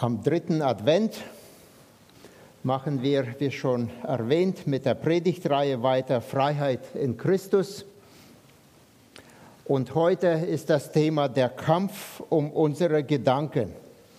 Am dritten Advent machen wir, wie schon erwähnt, mit der Predigtreihe weiter Freiheit in Christus. Und heute ist das Thema der Kampf um unsere Gedanken.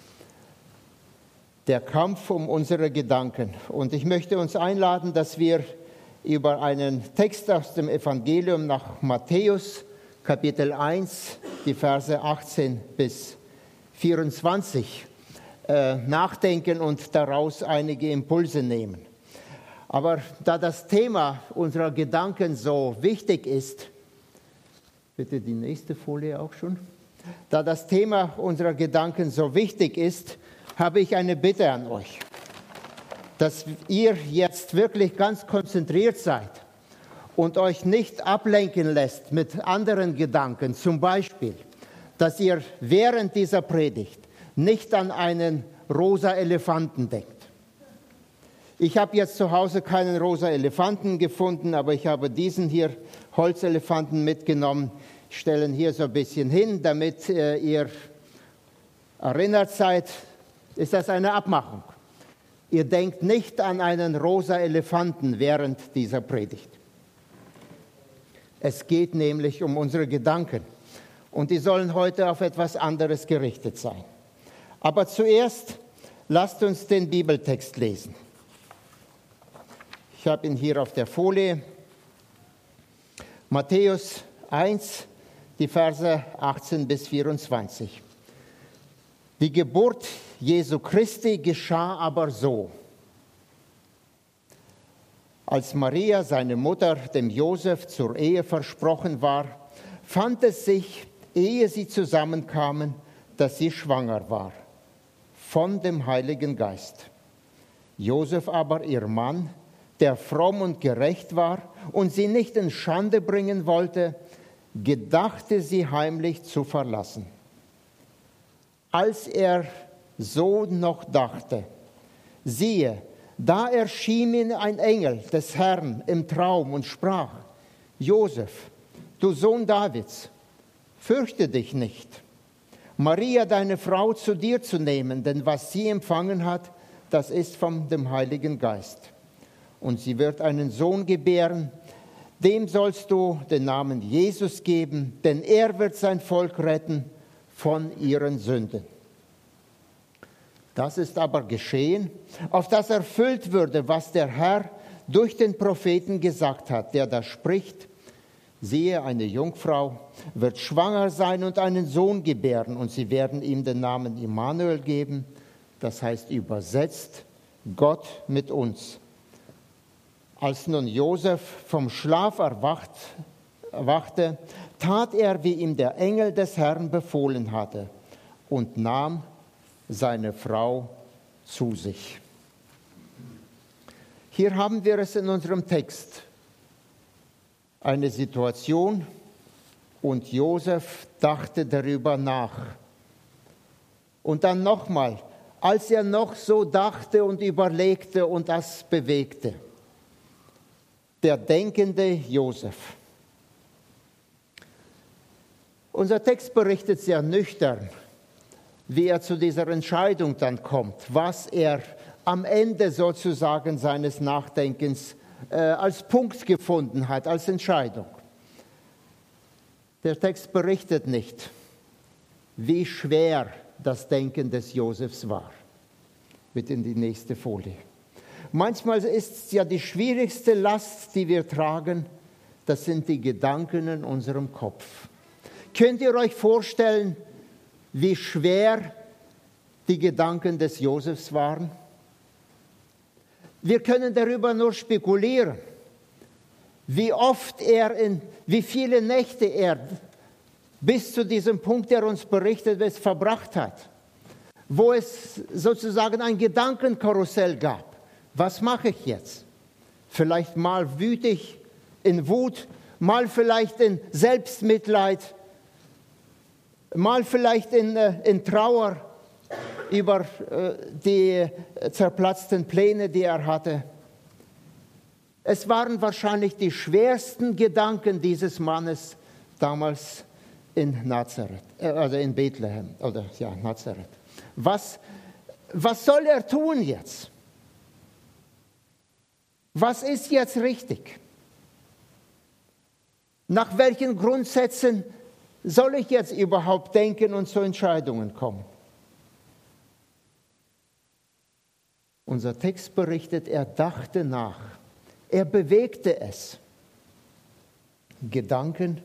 Der Kampf um unsere Gedanken. Und ich möchte uns einladen, dass wir über einen Text aus dem Evangelium nach Matthäus, Kapitel 1, die Verse 18 bis 24 nachdenken und daraus einige Impulse nehmen. Aber da das Thema unserer Gedanken so wichtig ist, bitte die nächste Folie auch schon. Da das Thema unserer Gedanken so wichtig ist, habe ich eine Bitte an euch, dass ihr jetzt wirklich ganz konzentriert seid und euch nicht ablenken lässt mit anderen Gedanken. Zum Beispiel, dass ihr während dieser Predigt nicht an einen rosa Elefanten denkt. Ich habe jetzt zu Hause keinen rosa Elefanten gefunden, aber ich habe diesen hier Holzelefanten mitgenommen. Ich stelle ihn hier so ein bisschen hin, damit ihr erinnert seid. Ist das eine Abmachung? Ihr denkt nicht an einen rosa Elefanten während dieser Predigt. Es geht nämlich um unsere Gedanken. Und die sollen heute auf etwas anderes gerichtet sein. Aber zuerst lasst uns den Bibeltext lesen. Ich habe ihn hier auf der Folie. Matthäus 1, die Verse 18 bis 24. Die Geburt Jesu Christi geschah aber so. Als Maria, seine Mutter, dem Josef zur Ehe versprochen war, fand es sich, ehe sie zusammenkamen, dass sie schwanger war von dem Heiligen Geist. Josef aber, ihr Mann, der fromm und gerecht war und sie nicht in Schande bringen wollte, gedachte sie heimlich zu verlassen. Als er so noch dachte, siehe, da erschien ihm ein Engel des Herrn im Traum und sprach: Josef, du Sohn Davids, fürchte dich nicht, Maria, deine Frau, zu dir zu nehmen, denn was sie empfangen hat, das ist von dem Heiligen Geist. Und sie wird einen Sohn gebären, dem sollst du den Namen Jesus geben, denn er wird sein Volk retten von ihren Sünden. Das ist aber geschehen, auf das erfüllt würde, was der Herr durch den Propheten gesagt hat, der da spricht: Siehe, eine Jungfrau wird schwanger sein und einen Sohn gebären, und sie werden ihm den Namen Immanuel geben, das heißt übersetzt Gott mit uns. Als nun Josef vom Schlaf erwachte, tat er, wie ihm der Engel des Herrn befohlen hatte, und nahm seine Frau zu sich. Hier haben wir es in unserem Text. Eine Situation, und Josef dachte darüber nach. Und dann nochmal, als er noch so dachte und überlegte und das bewegte. Der denkende Josef. Unser Text berichtet sehr nüchtern, wie er zu dieser Entscheidung dann kommt, was er am Ende sozusagen seines Nachdenkens als Punkt gefunden hat, als Entscheidung. Der Text berichtet nicht, wie schwer das Denken des Josefs war. Bitte in die nächste Folie. Manchmal ist es ja die schwierigste Last, die wir tragen, das sind die Gedanken in unserem Kopf. Könnt ihr euch vorstellen, wie schwer die Gedanken des Josefs waren? Wir können darüber nur spekulieren, wie viele Nächte er bis zu diesem Punkt, der uns berichtet wird, verbracht hat, wo es sozusagen ein Gedankenkarussell gab. Was mache ich jetzt? Vielleicht mal wütig, in Wut, mal vielleicht in Selbstmitleid, mal vielleicht in Trauer über die zerplatzten Pläne, die er hatte. Es waren wahrscheinlich die schwersten Gedanken dieses Mannes damals in Nazareth, also in Bethlehem, oder ja, Nazareth. Was was soll er tun jetzt? Was ist jetzt richtig? Nach welchen Grundsätzen soll ich jetzt überhaupt denken und zu Entscheidungen kommen? Unser Text berichtet, er dachte nach. Er bewegte es. Gedanken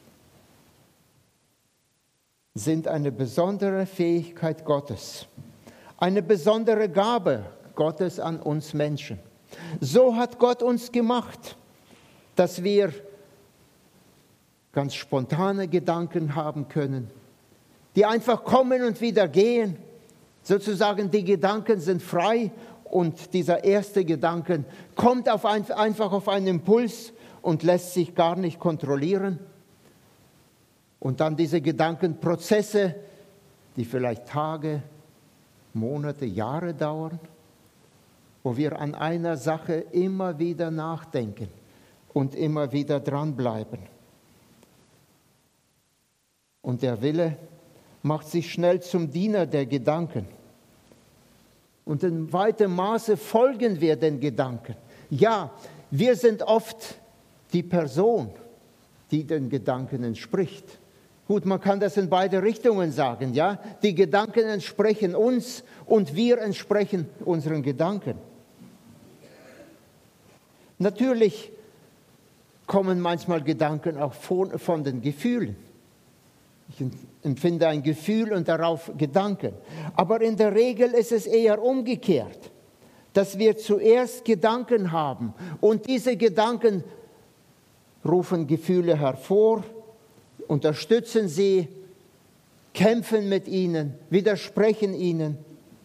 sind eine besondere Fähigkeit Gottes, eine besondere Gabe Gottes an uns Menschen. So hat Gott uns gemacht, dass wir ganz spontane Gedanken haben können, die einfach kommen und wieder gehen. Sozusagen, die Gedanken sind frei und dieser erste Gedanke kommt einfach auf einen Impuls und lässt sich gar nicht kontrollieren. Und dann diese Gedankenprozesse, die vielleicht Tage, Monate, Jahre dauern, wo wir an einer Sache immer wieder nachdenken und immer wieder dranbleiben. Und der Wille macht sich schnell zum Diener der Gedanken. Und in weitem Maße folgen wir den Gedanken. Ja, wir sind oft die Person, die den Gedanken entspricht. Gut, man kann das in beide Richtungen sagen, ja? Die Gedanken entsprechen uns und wir entsprechen unseren Gedanken. Natürlich kommen manchmal Gedanken auch von den Gefühlen. Ich empfinde ein Gefühl und darauf Gedanken. Aber in der Regel ist es eher umgekehrt, dass wir zuerst Gedanken haben und diese Gedanken rufen Gefühle hervor, unterstützen sie, kämpfen mit ihnen, widersprechen ihnen.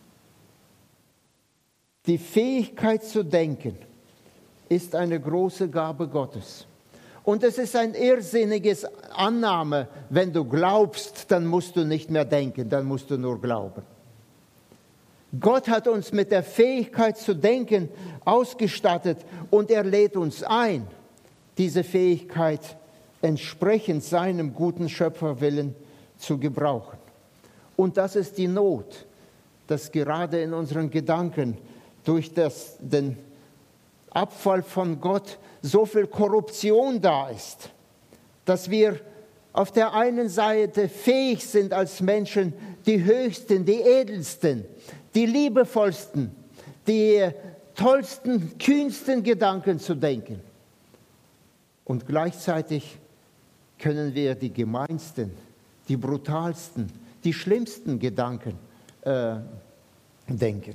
Die Fähigkeit zu denken ist eine große Gabe Gottes. Und es ist ein irrsinniges Annahme, wenn du glaubst, dann musst du nicht mehr denken, dann musst du nur glauben. Gott hat uns mit der Fähigkeit zu denken ausgestattet und er lädt uns ein, diese Fähigkeit entsprechend seinem guten Schöpferwillen zu gebrauchen. Und das ist die Not, dass gerade in unseren Gedanken durch den Abfall von Gott so viel Korruption da ist, dass wir auf der einen Seite fähig sind als Menschen, die höchsten, die edelsten, die liebevollsten, die tollsten, kühnsten Gedanken zu denken. Und gleichzeitig können wir die gemeinsten, die brutalsten, die schlimmsten Gedanken denken.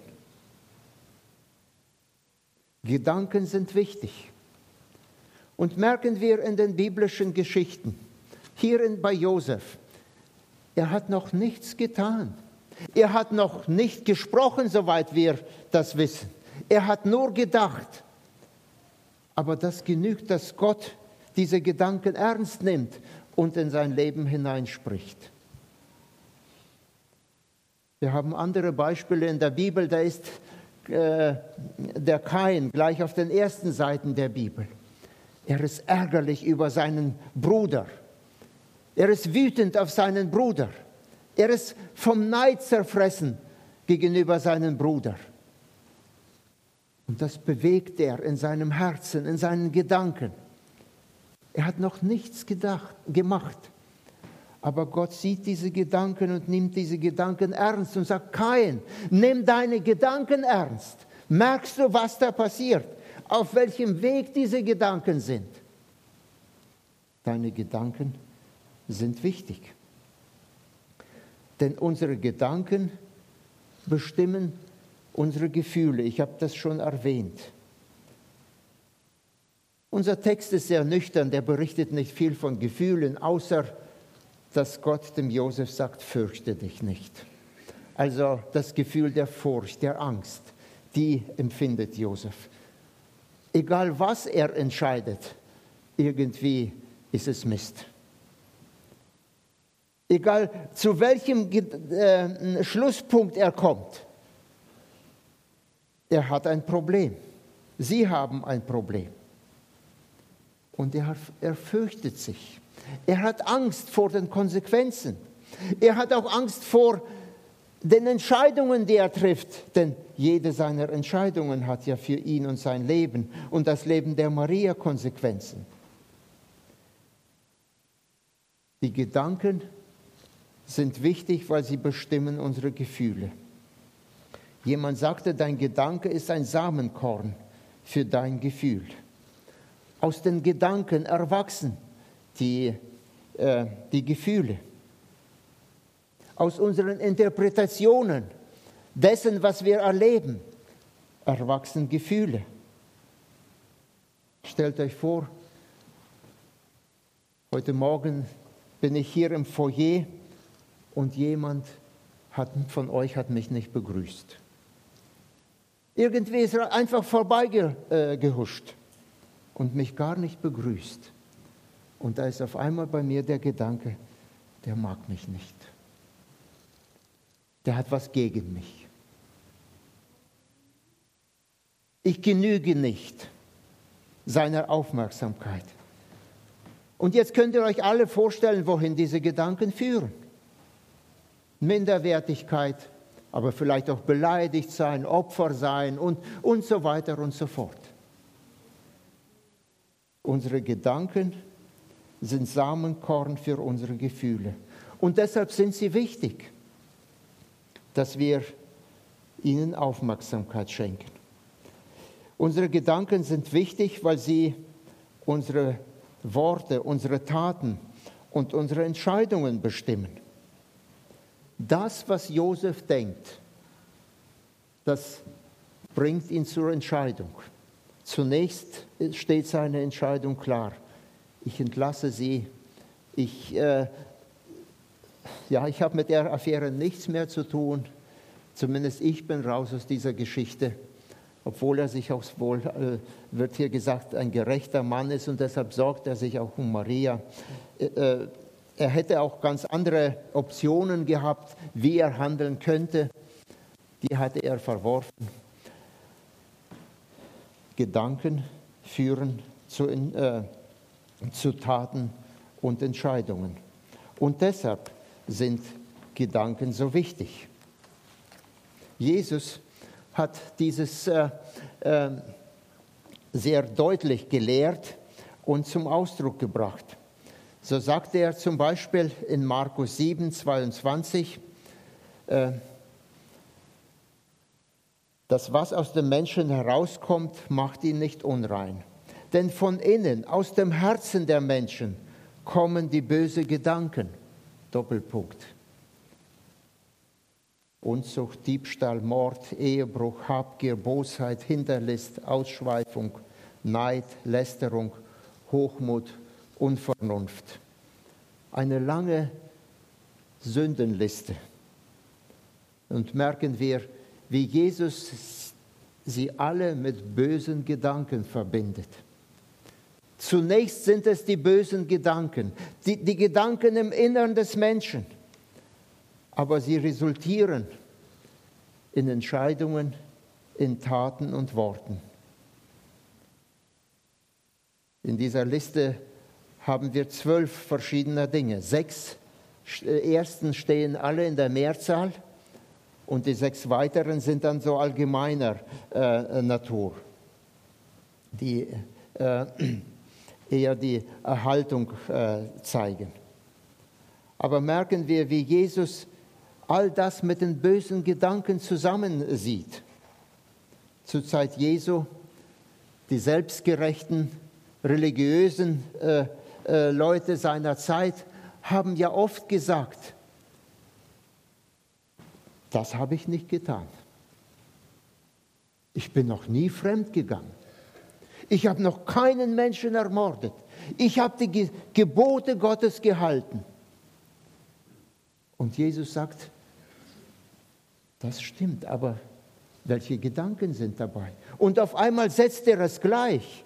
Gedanken sind wichtig. Und merken wir in den biblischen Geschichten, hier bei Josef, er hat noch nichts getan. Er hat noch nicht gesprochen, soweit wir das wissen. Er hat nur gedacht. Aber das genügt, dass Gott diese Gedanken ernst nimmt und in sein Leben hineinspricht. Wir haben andere Beispiele in der Bibel, da ist der Kain gleich auf den ersten Seiten der Bibel. Er ist ärgerlich über seinen Bruder. Er ist wütend auf seinen Bruder. Er ist vom Neid zerfressen gegenüber seinem Bruder. Und das bewegt er in seinem Herzen, in seinen Gedanken. Er hat noch nichts gemacht. Aber Gott sieht diese Gedanken und nimmt diese Gedanken ernst und sagt, Kain, nimm deine Gedanken ernst. Merkst du, was da passiert? Auf welchem Weg diese Gedanken sind? Deine Gedanken sind wichtig. Denn unsere Gedanken bestimmen unsere Gefühle. Ich habe das schon erwähnt. Unser Text ist sehr nüchtern, der berichtet nicht viel von Gefühlen, außer dass Gott dem Josef sagt, fürchte dich nicht. Also das Gefühl der Furcht, der Angst, die empfindet Josef. Egal was er entscheidet, irgendwie ist es Mist. Egal zu welchem Schlusspunkt er kommt, er hat ein Problem. Sie haben ein Problem. Und er fürchtet sich. Er hat Angst vor den Konsequenzen. Er hat auch Angst vor den Entscheidungen, die er trifft. Denn jede seiner Entscheidungen hat ja für ihn und sein Leben und das Leben der Maria Konsequenzen. Die Gedanken sind wichtig, weil sie bestimmen unsere Gefühle. Jemand sagte, dein Gedanke ist ein Samenkorn für dein Gefühl. Aus den Gedanken erwachsen die Gefühle. Aus unseren Interpretationen dessen, was wir erleben, erwachsen Gefühle. Stellt euch vor, heute Morgen bin ich hier im Foyer und jemand von euch hat mich nicht begrüßt. Irgendwie ist er einfach vorbeigehuscht und mich gar nicht begrüßt. Und da ist auf einmal bei mir der Gedanke, der mag mich nicht. Der hat was gegen mich. Ich genüge nicht seiner Aufmerksamkeit. Und jetzt könnt ihr euch alle vorstellen, wohin diese Gedanken führen. Minderwertigkeit, aber vielleicht auch beleidigt sein, Opfer sein und so weiter und so fort. Unsere Gedanken sind Samenkorn für unsere Gefühle. Und deshalb sind sie wichtig, dass wir ihnen Aufmerksamkeit schenken. Unsere Gedanken sind wichtig, weil sie unsere Worte, unsere Taten und unsere Entscheidungen bestimmen. Das, was Josef denkt, das bringt ihn zur Entscheidung. Zunächst steht seine Entscheidung klar. Ich entlasse sie. Ich habe mit der Affäre nichts mehr zu tun. Zumindest ich bin raus aus dieser Geschichte. Obwohl er sich auch wohl, wird hier gesagt, ein gerechter Mann ist und deshalb sorgt er sich auch um Maria. Er hätte auch ganz andere Optionen gehabt, wie er handeln könnte. Die hatte er verworfen. Gedanken führen zu Taten und Entscheidungen. Und deshalb sind Gedanken so wichtig. Jesus hat dieses sehr deutlich gelehrt und zum Ausdruck gebracht. So sagte er zum Beispiel in Markus 7, 22, das, was aus dem Menschen herauskommt, macht ihn nicht unrein. Denn von innen, aus dem Herzen der Menschen, kommen die bösen Gedanken. Doppelpunkt. Unzucht, Diebstahl, Mord, Ehebruch, Habgier, Bosheit, Hinterlist, Ausschweifung, Neid, Lästerung, Hochmut, Unvernunft. Eine lange Sündenliste. Und merken wir, wie Jesus sie alle mit bösen Gedanken verbindet. Zunächst sind es die bösen Gedanken, die Gedanken im Innern des Menschen. Aber sie resultieren in Entscheidungen, in Taten und Worten. In dieser Liste haben wir 12 verschiedene Dinge. 6 ersten stehen alle in der Mehrzahl und die 6 weiteren sind dann so allgemeiner Natur, die eher die Erhaltung zeigen. Aber merken wir, wie Jesus all das mit den bösen Gedanken zusammensieht. Zur Zeit Jesu, die selbstgerechten, religiösen Leute seiner Zeit haben ja oft gesagt, das habe ich nicht getan. Ich bin noch nie fremd gegangen. Ich habe noch keinen Menschen ermordet. Ich habe die Gebote Gottes gehalten. Und Jesus sagt, das stimmt, aber welche Gedanken sind dabei? Und auf einmal setzt er es gleich.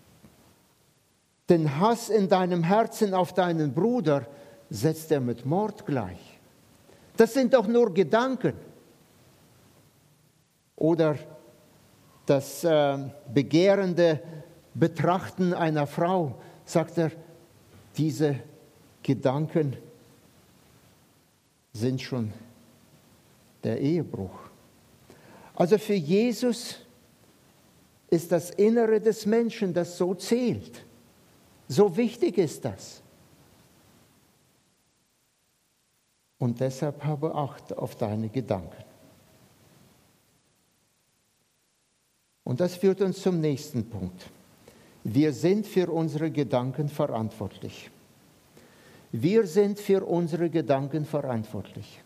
Den Hass in deinem Herzen auf deinen Bruder setzt er mit Mord gleich. Das sind doch nur Gedanken. Oder das begehrende Betrachten einer Frau, sagt er, diese Gedanken sind schon der Ehebruch. Also für Jesus ist das Innere des Menschen, das so zählt. So wichtig ist das. Und deshalb habe Acht auf deine Gedanken. Und das führt uns zum nächsten Punkt. Wir sind für unsere Gedanken verantwortlich. Wir sind für unsere Gedanken verantwortlich.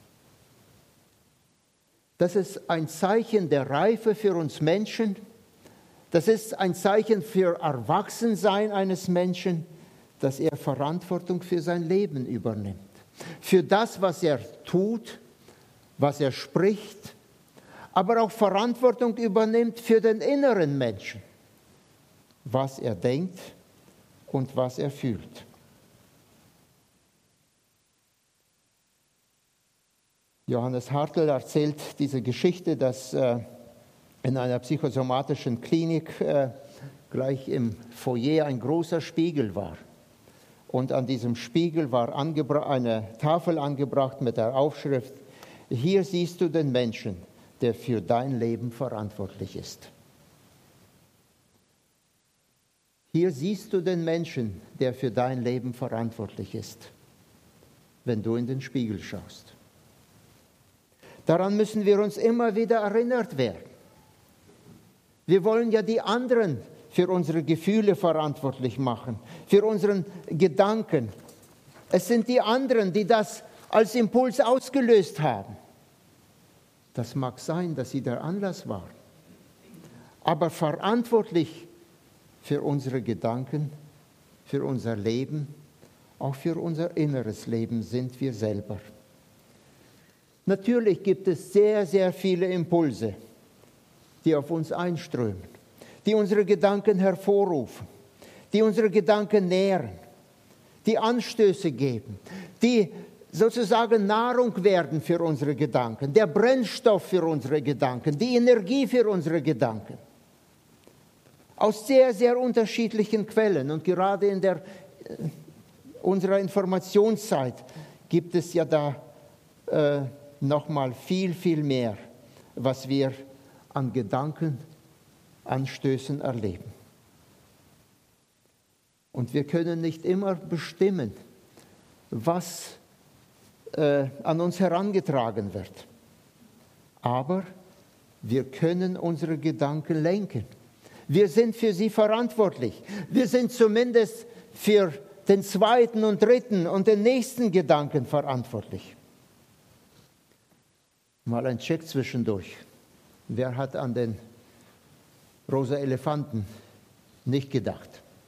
Das ist ein Zeichen der Reife für uns Menschen. Das ist ein Zeichen für Erwachsensein eines Menschen, dass er Verantwortung für sein Leben übernimmt. Für das, was er tut, was er spricht, aber auch Verantwortung übernimmt für den inneren Menschen, was er denkt und was er fühlt. Johannes Hartl erzählt diese Geschichte, dass in einer psychosomatischen Klinik gleich im Foyer ein großer Spiegel war. Und an diesem Spiegel war eine Tafel angebracht mit der Aufschrift: Hier siehst du den Menschen, der für dein Leben verantwortlich ist. Hier siehst du den Menschen, der für dein Leben verantwortlich ist, wenn du in den Spiegel schaust. Daran müssen wir uns immer wieder erinnert werden. Wir wollen ja die anderen für unsere Gefühle verantwortlich machen, für unseren Gedanken. Es sind die anderen, die das als Impuls ausgelöst haben. Das mag sein, dass sie der Anlass waren. Aber verantwortlich für unsere Gedanken, für unser Leben, auch für unser inneres Leben sind wir selber. Natürlich gibt es sehr, sehr viele Impulse, die auf uns einströmen, die unsere Gedanken hervorrufen, die unsere Gedanken nähren, die Anstöße geben, die sozusagen Nahrung werden für unsere Gedanken, der Brennstoff für unsere Gedanken, die Energie für unsere Gedanken. Aus sehr, sehr unterschiedlichen Quellen. Und gerade in unserer Informationszeit gibt es ja da nochmal viel, viel mehr, was wir an Gedankenanstößen erleben. Und wir können nicht immer bestimmen, was an uns herangetragen wird. Aber wir können unsere Gedanken lenken. Wir sind für sie verantwortlich. Wir sind zumindest für den zweiten und dritten und den nächsten Gedanken verantwortlich. Mal ein Check zwischendurch. Wer hat an den rosa Elefanten nicht gedacht?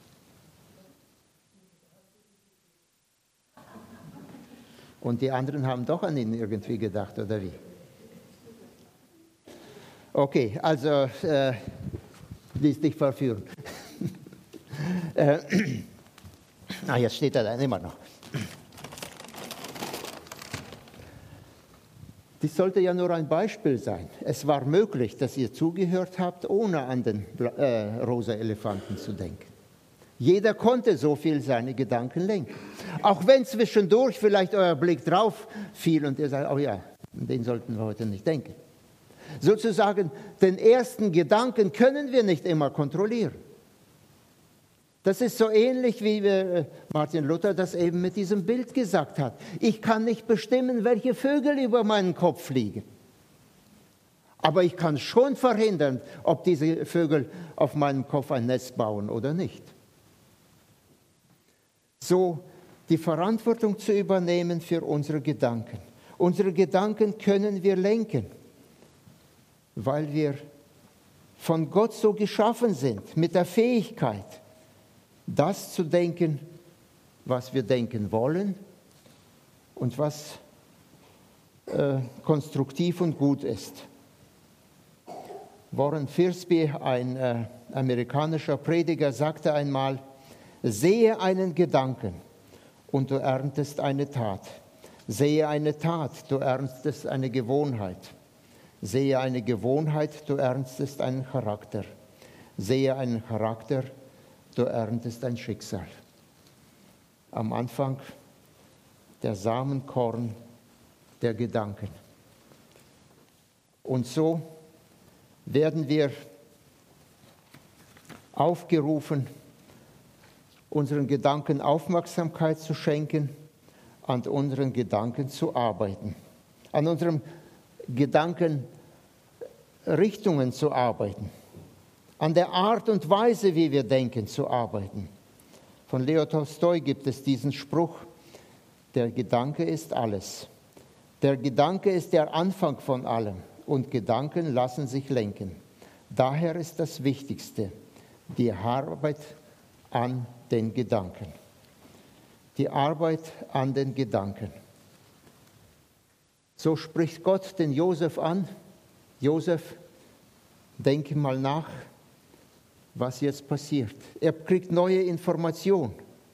Und die anderen haben doch an ihn irgendwie gedacht, oder wie? Okay, also ließ dich verführen. Jetzt steht er da immer noch. Dies sollte ja nur ein Beispiel sein. Es war möglich, dass ihr zugehört habt, ohne an den rosa Elefanten zu denken. Jeder konnte so viel seine Gedanken lenken. Auch wenn zwischendurch vielleicht euer Blick drauf fiel und ihr sagt, oh ja, an den sollten wir heute nicht denken. Sozusagen, den ersten Gedanken können wir nicht immer kontrollieren. Das ist so ähnlich, wie Martin Luther das eben mit diesem Bild gesagt hat. Ich kann nicht bestimmen, welche Vögel über meinen Kopf fliegen. Aber ich kann schon verhindern, ob diese Vögel auf meinem Kopf ein Nest bauen oder nicht. So die Verantwortung zu übernehmen für unsere Gedanken. Unsere Gedanken können wir lenken, weil wir von Gott so geschaffen sind, mit der Fähigkeit, das zu denken, was wir denken wollen und was konstruktiv und gut ist. Warren Fiersbe, ein amerikanischer Prediger, sagte einmal: Sehe einen Gedanken und du erntest eine Tat. Sehe eine Tat, du erntest eine Gewohnheit. Sehe eine Gewohnheit, du erntest einen Charakter. Sehe einen Charakter, du erntest ein Schicksal. Am Anfang der Samenkorn der Gedanken. Und so werden wir aufgerufen, unseren Gedanken Aufmerksamkeit zu schenken, an unseren Gedanken zu arbeiten, an unseren Gedankenrichtungen zu arbeiten, an der Art und Weise, wie wir denken, zu arbeiten. Von Leo Tolstoi gibt es diesen Spruch: Der Gedanke ist alles. Der Gedanke ist der Anfang von allem und Gedanken lassen sich lenken. Daher ist das Wichtigste die Arbeit an den Gedanken. Die Arbeit an den Gedanken. So spricht Gott den Josef an: Josef, denke mal nach, was jetzt passiert. Er kriegt neue Informationen.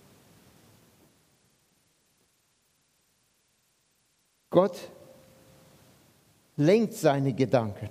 Gott lenkt seine Gedanken.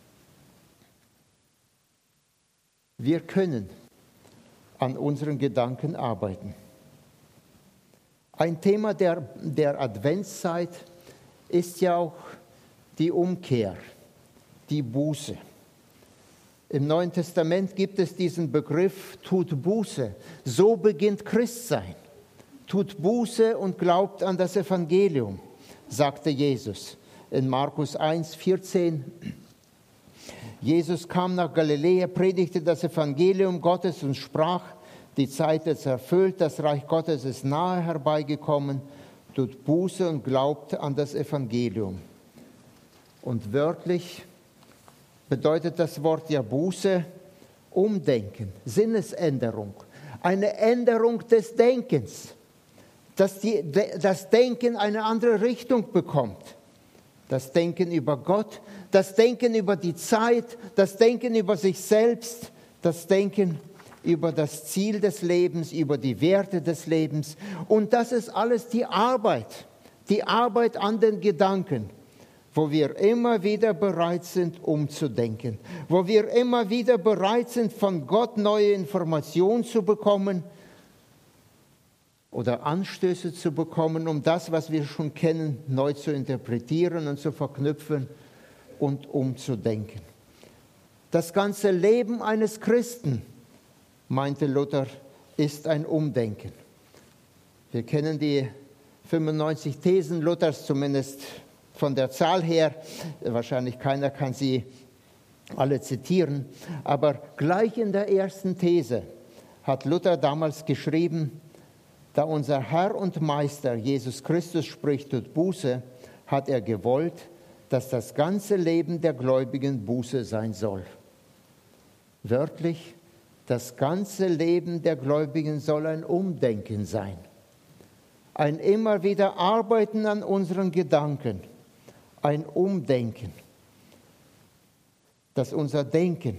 Wir können an unseren Gedanken arbeiten. Ein Thema der Adventszeit ist ja auch die Umkehr, die Buße. Im Neuen Testament gibt es diesen Begriff, tut Buße. So beginnt Christsein. Tut Buße und glaubt an das Evangelium, sagte Jesus in Markus 1,14. Jesus kam nach Galiläa, predigte das Evangelium Gottes und sprach: Die Zeit ist erfüllt, das Reich Gottes ist nahe herbeigekommen. Tut Buße und glaubt an das Evangelium. Und wörtlich bedeutet das Wort ja Buße, Umdenken, Sinnesänderung, eine Änderung des Denkens, dass das Denken eine andere Richtung bekommt. Das Denken über Gott, das Denken über die Zeit, das Denken über sich selbst, das Denken über das Ziel des Lebens, über die Werte des Lebens. Und das ist alles die Arbeit an den Gedanken, wo wir immer wieder bereit sind, umzudenken, wo wir immer wieder bereit sind, von Gott neue Informationen zu bekommen oder Anstöße zu bekommen, um das, was wir schon kennen, neu zu interpretieren und zu verknüpfen und umzudenken. Das ganze Leben eines Christen, meinte Luther, ist ein Umdenken. Wir kennen die 95 Thesen Luthers, zumindest von der Zahl her. Wahrscheinlich keiner kann sie alle zitieren. Aber gleich in der ersten These hat Luther damals geschrieben: Da unser Herr und Meister Jesus Christus spricht, tut Buße, hat er gewollt, dass das ganze Leben der Gläubigen Buße sein soll. Wörtlich, das ganze Leben der Gläubigen soll ein Umdenken sein. Ein immer wieder Arbeiten an unseren Gedanken. Ein Umdenken. Dass unser Denken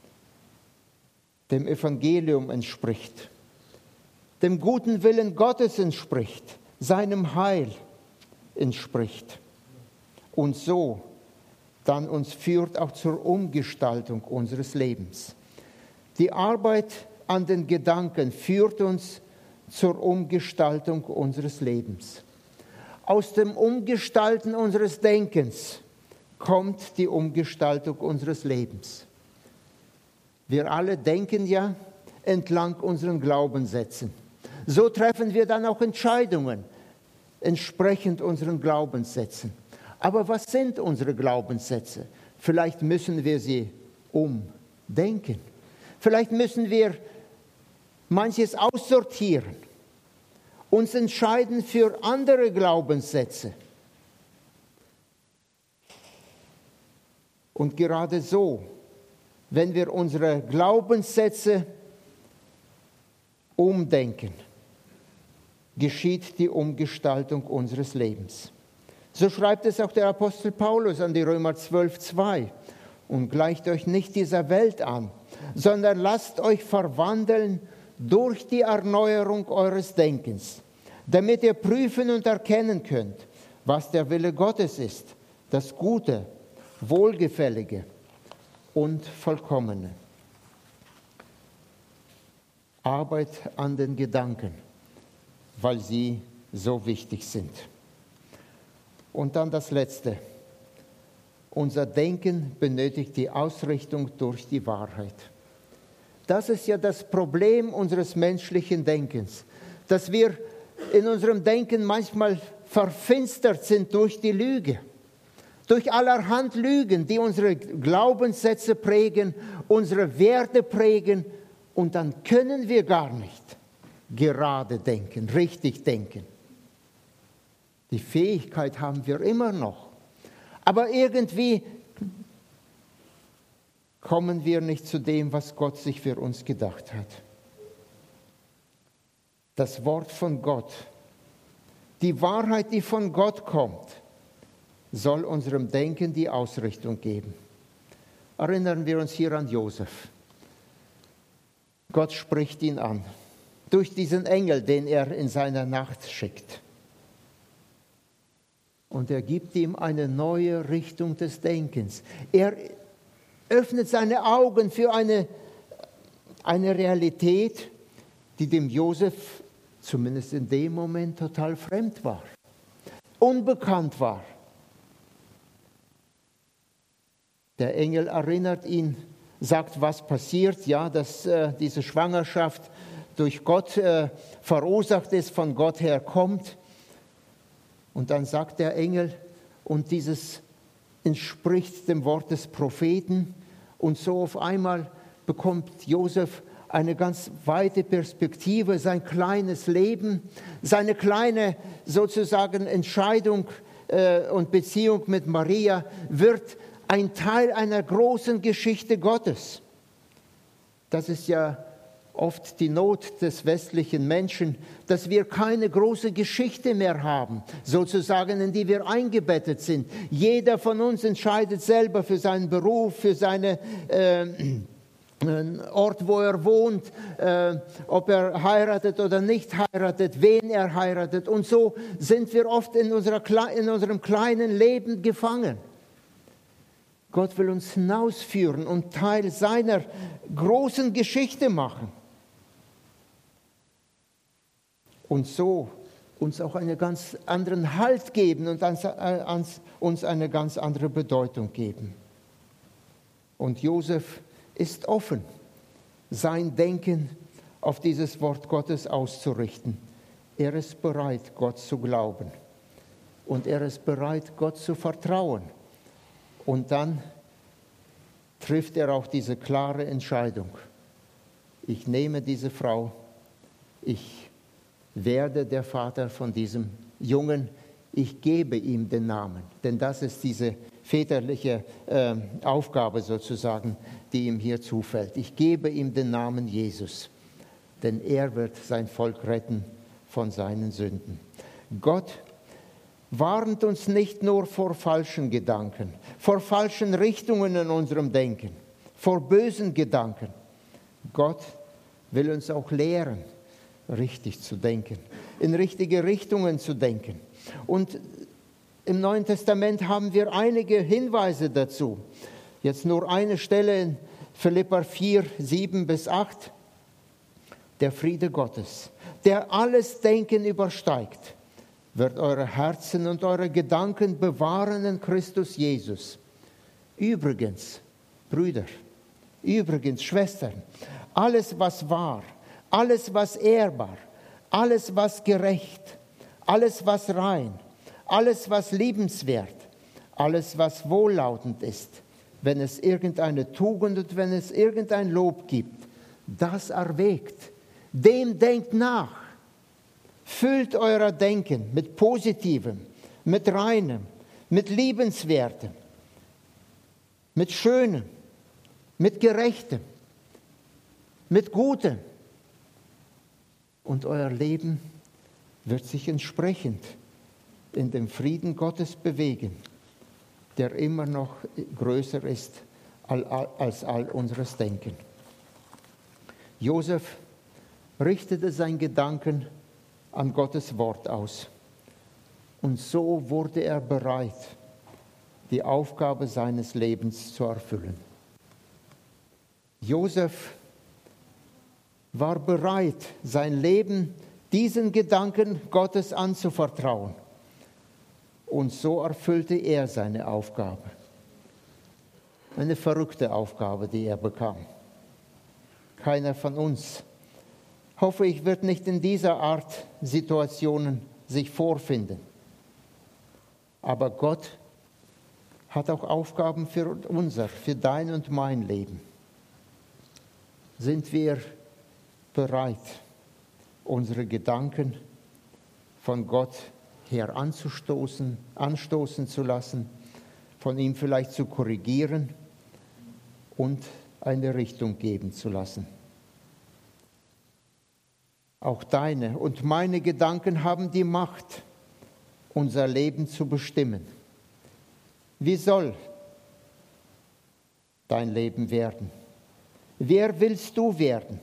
dem Evangelium entspricht, dem guten Willen Gottes entspricht, seinem Heil entspricht. Und so dann uns führt auch zur Umgestaltung unseres Lebens. Die Arbeit an den Gedanken führt uns zur Umgestaltung unseres Lebens. Aus dem Umgestalten unseres Denkens kommt die Umgestaltung unseres Lebens. Wir alle denken ja entlang unseren Glaubenssätzen. So treffen wir dann auch Entscheidungen entsprechend unseren Glaubenssätzen. Aber was sind unsere Glaubenssätze? Vielleicht müssen wir sie umdenken. Vielleicht müssen wir manches aussortieren, uns entscheiden für andere Glaubenssätze. Und gerade so, wenn wir unsere Glaubenssätze umdenken, geschieht die Umgestaltung unseres Lebens. So schreibt es auch der Apostel Paulus an die Römer 12,2. Und gleicht euch nicht dieser Welt an, sondern lasst euch verwandeln durch die Erneuerung eures Denkens, damit ihr prüfen und erkennen könnt, was der Wille Gottes ist, das Gute, Wohlgefällige und Vollkommene. Arbeit an den Gedanken, weil sie so wichtig sind. Und dann das Letzte. Unser Denken benötigt die Ausrichtung durch die Wahrheit. Das ist ja das Problem unseres menschlichen Denkens, dass wir in unserem Denken manchmal verfinstert sind durch die Lüge, durch allerhand Lügen, die unsere Glaubenssätze prägen, unsere Werte prägen, und dann können wir gar nicht gerade denken, richtig denken. Die Fähigkeit haben wir immer noch, aber irgendwie kommen wir nicht zu dem, was Gott sich für uns gedacht hat. Das Wort von Gott, die Wahrheit, die von Gott kommt, soll unserem Denken die Ausrichtung geben. Erinnern wir uns hier an Josef. Gott spricht ihn an, durch diesen Engel, den er in seiner Nacht schickt. Und er gibt ihm eine neue Richtung des Denkens. Er öffnet seine Augen für eine Realität, die dem Josef zumindest in dem Moment total fremd war, unbekannt war. Der Engel erinnert ihn, sagt, was passiert, ja, dass diese Schwangerschaft durch Gott verursacht ist, von Gott her kommt. Und dann sagt der Engel, und dieses entspricht dem Wort des Propheten. Und so auf einmal bekommt Josef eine ganz weite Perspektive, sein kleines Leben, seine kleine sozusagen Entscheidung und Beziehung mit Maria wird ein Teil einer großen Geschichte Gottes. Das ist ja oft die Not des westlichen Menschen, dass wir keine große Geschichte mehr haben, sozusagen, in die wir eingebettet sind. Jeder von uns entscheidet selber für seinen Beruf, für seinen Ort, wo er wohnt, ob er heiratet oder nicht heiratet, wen er heiratet. Und so sind wir oft in unserem kleinen Leben gefangen. Gott will uns hinausführen und Teil seiner großen Geschichte machen. Und so uns auch einen ganz anderen Halt geben und uns eine ganz andere Bedeutung geben. Und Josef ist offen, sein Denken auf dieses Wort Gottes auszurichten. Er ist bereit, Gott zu glauben. Und er ist bereit, Gott zu vertrauen. Und dann trifft er auch diese klare Entscheidung. Ich nehme diese Frau, ich werde der Vater von diesem Jungen, ich gebe ihm den Namen. Denn das ist diese väterliche Aufgabe sozusagen, die ihm hier zufällt. Ich gebe ihm den Namen Jesus, denn er wird sein Volk retten von seinen Sünden. Gott warnt uns nicht nur vor falschen Gedanken, vor falschen Richtungen in unserem Denken, vor bösen Gedanken. Gott will uns auch lehren, richtig zu denken, in richtige Richtungen zu denken. Und im Neuen Testament haben wir einige Hinweise dazu. Jetzt nur eine Stelle in Philipper 4, 7 bis 8. Der Friede Gottes, der alles Denken übersteigt, wird eure Herzen und eure Gedanken bewahren in Christus Jesus. Übrigens, Brüder, übrigens, Schwestern, alles, was wahr, alles, was ehrbar, alles, was gerecht, alles, was rein, alles, was liebenswert, alles, was wohllautend ist, wenn es irgendeine Tugend und wenn es irgendein Lob gibt, das erwägt, dem denkt nach. Füllt euer Denken mit Positivem, mit Reinem, mit Liebenswertem, mit Schönem, mit Gerechtem, mit Gutem. Und euer Leben wird sich entsprechend in dem Frieden Gottes bewegen, der immer noch größer ist als all unseres Denken. Josef richtete seinen Gedanken an Gottes Wort aus. Und so wurde er bereit, die Aufgabe seines Lebens zu erfüllen. Josef war bereit, sein Leben diesen Gedanken Gottes anzuvertrauen. Und so erfüllte er seine Aufgabe. Eine verrückte Aufgabe, die er bekam. Keiner von uns, hoffe ich, wird nicht in dieser Art Situationen sich vorfinden. Aber Gott hat auch Aufgaben für für dein und mein Leben. Sind wir bereit, unsere Gedanken von Gott her anstoßen zu lassen, von ihm vielleicht zu korrigieren und eine Richtung geben zu lassen? Auch deine und meine Gedanken haben die Macht, unser Leben zu bestimmen. Wie soll dein Leben werden? Wer willst du werden?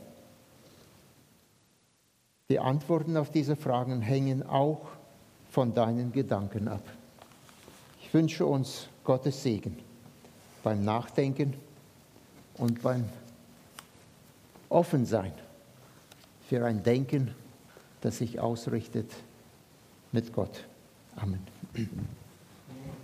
Die Antworten auf diese Fragen hängen auch von deinen Gedanken ab. Ich wünsche uns Gottes Segen beim Nachdenken und beim Offensein für ein Denken, das sich ausrichtet mit Gott. Amen.